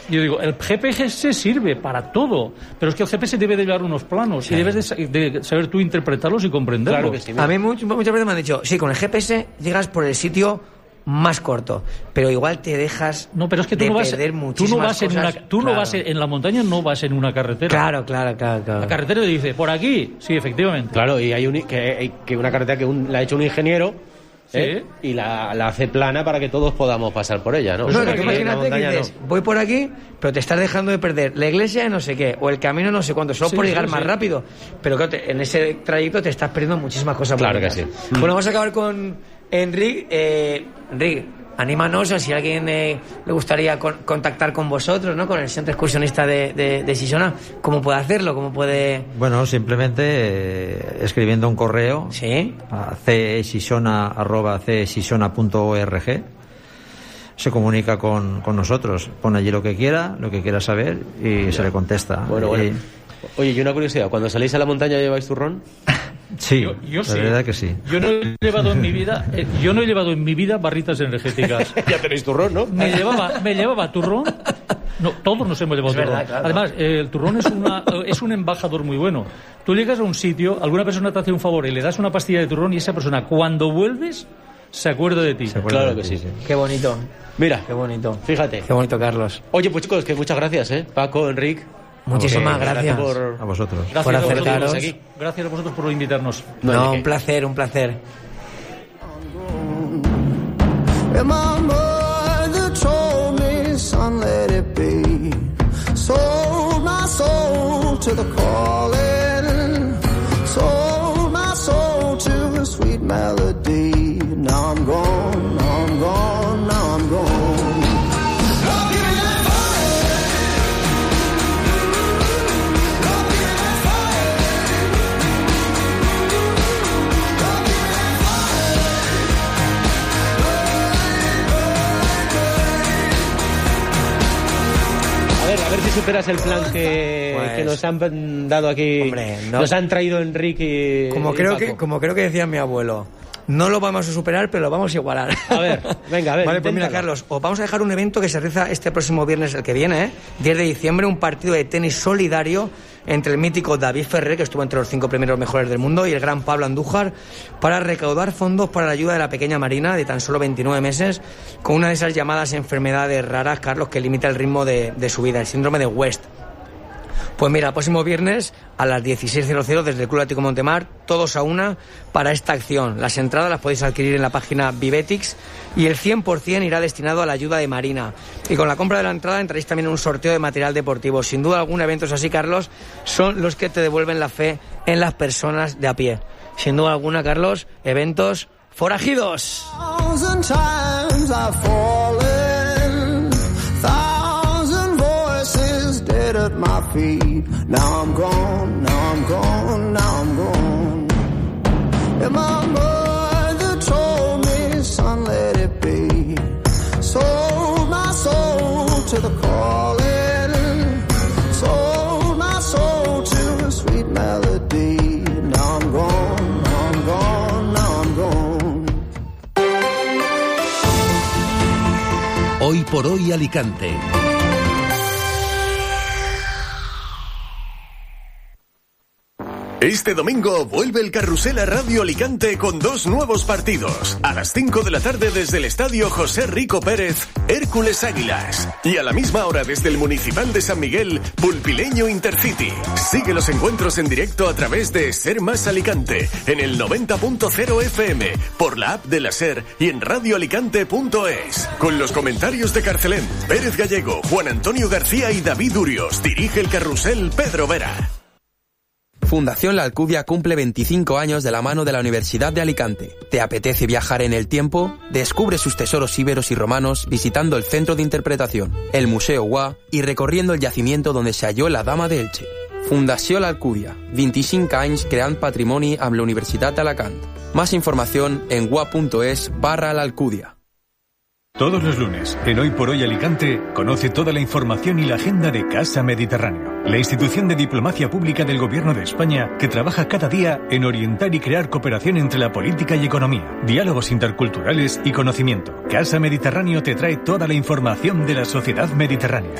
Yo digo, el GPS sirve para todo, pero es que el GPS debe de llevar unos planos y debes de saber tú interpretarlos y comprenderlos. Claro que sí. A mí muchas veces me han dicho, sí, con el GPS llegas por el sitio más corto, pero igual te dejas no, pero es que tú de no vas, perder muchísimas cosas. No vas en la montaña, no vas en una carretera. Claro. La carretera te dice, por aquí, sí, efectivamente. Claro, y hay que una carretera que la ha hecho un ingeniero, Sí. Y la hace plana para que todos podamos pasar por ella, ¿no? No, Porque imagínate que dices, voy por aquí, pero te estás dejando de perder la iglesia de no sé qué, o el camino no sé cuánto, solo por llegar más rápido. Pero claro, en ese trayecto te estás perdiendo muchísimas cosas. Claro que sí. Bueno, vamos a acabar con Enric. Enric, anímanos, o si a alguien le gustaría contactar con vosotros, ¿no? Con el centro excursionista de Xixona, ¿cómo puede hacerlo? ¿Cómo puede...? Bueno, simplemente escribiendo un correo a cxixona@cxixona.org. Se comunica con nosotros, pone allí lo que quiera saber y se le contesta. Bueno. Oye, y una curiosidad, cuando salís a la montaña ¿lleváis turrón? Sí, yo la sí. verdad que sí. Yo no he llevado en mi vida barritas energéticas. Ya tenéis turrón, ¿no? Me llevaba turrón. No, todos nos hemos llevado turrón. Verdad, claro. Además, el turrón es un embajador muy bueno. Tú llegas a un sitio, alguna persona te hace un favor y le das una pastilla de turrón y esa persona, cuando vuelves, se acuerda de ti. Claro que sí. Qué bonito. Mira, Qué bonito. fíjate. Qué bonito, Carlos. Oye, pues chicos, que muchas gracias, Paco, Enric. Muchísimas gracias. A vosotros. Gracias por a vosotros. acercaros. Gracias a vosotros por invitarnos. No, un placer. And my mother told me, son, let it be. Sold my soul to the calling. Sold my soul to a sweet melody. Now I'm gone, now I'm gone, now I'm gone. A ver si superas el plan que nos han dado aquí. Hombre, no. Nos han traído Enrique y Como creo Paco. que decía mi abuelo, no lo vamos a superar, pero lo vamos a igualar. A ver, venga, Vale, pues mira, inténtalo. Carlos, os vamos a dejar un evento que se realiza este próximo viernes, el que viene, 10 de diciembre, un partido de tenis solidario entre el mítico David Ferrer, que estuvo entre los 5 primeros mejores del mundo, y el gran Pablo Andújar, para recaudar fondos para la ayuda de la pequeña Marina, de tan solo 29 meses, con una de esas llamadas enfermedades raras, Carlos, que limita el ritmo de su vida, el síndrome de West. Pues mira, el próximo viernes a las 16:00 desde el Club Atlético Montemar, todos a una para esta acción. Las entradas las podéis adquirir en la página Vivetix y el 100% irá destinado a la ayuda de Marina. Y con la compra de la entrada entraréis también en un sorteo de material deportivo. Sin duda alguna, eventos así, Carlos, son los que te devuelven la fe en las personas de a pie. Sin duda alguna, Carlos, eventos forajidos. Thousand times I've fallen, thousand voices dead at my feet. Now I'm gone, now I'm gone, now I'm gone. And my mother told me, son, let it be. Sold my soul to the calling. Sold my soul to a sweet melody. Now I'm gone, now I'm gone, now I'm gone. Hoy por hoy Alicante. Este domingo vuelve el Carrusel a Radio Alicante con 2 nuevos partidos. A las 5 de la tarde desde el Estadio José Rico Pérez, Hércules Águilas. Y a la misma hora desde el Municipal de San Miguel, Pulpileño Intercity. Sigue los encuentros en directo a través de Ser Más Alicante, en el 90.0 FM, por la app de la SER y en radioalicante.es. Con los comentarios de Carcelén, Pérez Gallego, Juan Antonio García y David Urios. Dirige el Carrusel Pedro Vera. Fundación La Alcudia cumple 25 años de la mano de la Universidad de Alicante. ¿Te apetece viajar en el tiempo? Descubre sus tesoros íberos y romanos visitando el Centro de Interpretación, el Museo Guà y recorriendo el yacimiento donde se halló la Dama de Elche. Fundació L'Alcúdia, 25 anys creant patrimoni amb la Universitat d'Alacant. Más información en gua.es/l'Alcúdia. Todos los lunes, en Hoy por Hoy Alicante, conoce toda la información y la agenda de Casa Mediterráneo, la institución de diplomacia pública del Gobierno de España que trabaja cada día en orientar y crear cooperación entre la política y economía, diálogos interculturales y conocimiento. Casa Mediterráneo te trae toda la información de la sociedad mediterránea.